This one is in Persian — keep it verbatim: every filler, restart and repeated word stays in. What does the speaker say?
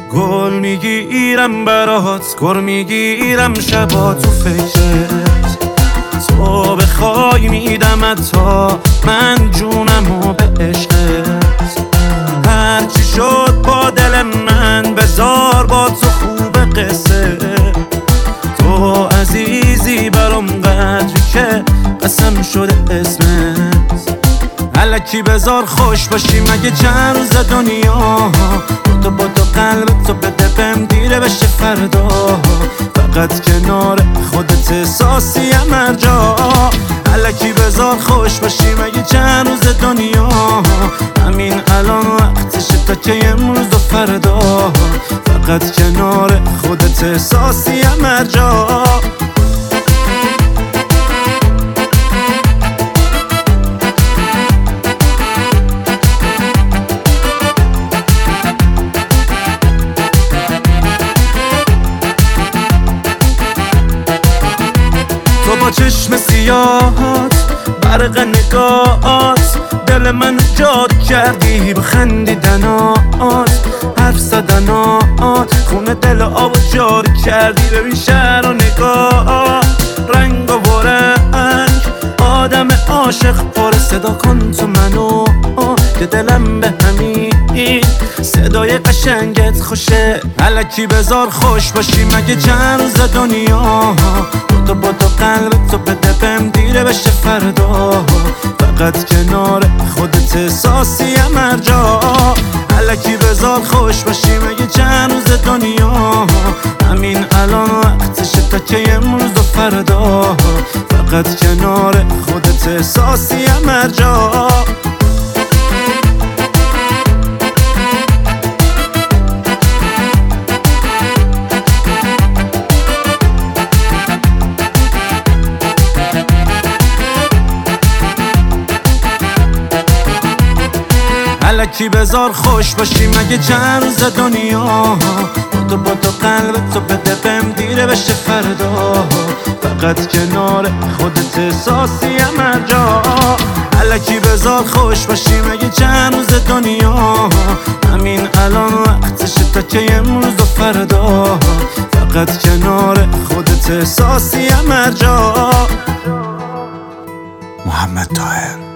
گل میگیرم برات، گر میگیرم شبا تو فکرت. تو بخوای میدم تا من جونمو به عشقت. هرچی شد با دل من بذار با تو خوب قصه. تو عزیزی برام قدری که قسم شده اسمت. الکی بذار خوش باشی مگه چند روز دنیا. تو با تو قلب تو بده بهم دیره بشه فردا. فقط کنار خودت احساسیم هر جا. الکی بذار خوش باشی مگه چند روز دنیا. همین الان وقتشه تا که امروز و فردا. فقط کنار خودت احساسیم هر جا. تو با چشم سیاهات برق نگاهات دل من جاد کردی. بخندیدنات حرف زدنات خون دل آب جاری کردی. ببین شهر و نگاه رنگ و رنگ آدم عاشق پر صدا کن تو منو که دلم به همین صدای قشنگت خوشه. الکی بذار خوش باشی مگه چند روز دنیا. تو با تو قلب تو بده بهم دیره بشه فردا. فقط کنار خودت احساسیم هر جا. الکی بذار خوش باشی مگه چند روز دنیا. همین الان وقتشه تا که امروز و فردا. فقط کنار خودت احساسیم هر جا. الکی بذار خوش باشی مگه چند روز دنیا. تو با تو قلب تو بده بهم دیره بشه فردا. فقط کنار خودت احساسیم هر جا. الکی بذار خوش باشی مگه چند روز دنیا. همین الان وقتشه تا که امروز و فردا. فقط کنار خودت احساسیم هر جا. محمد طاهر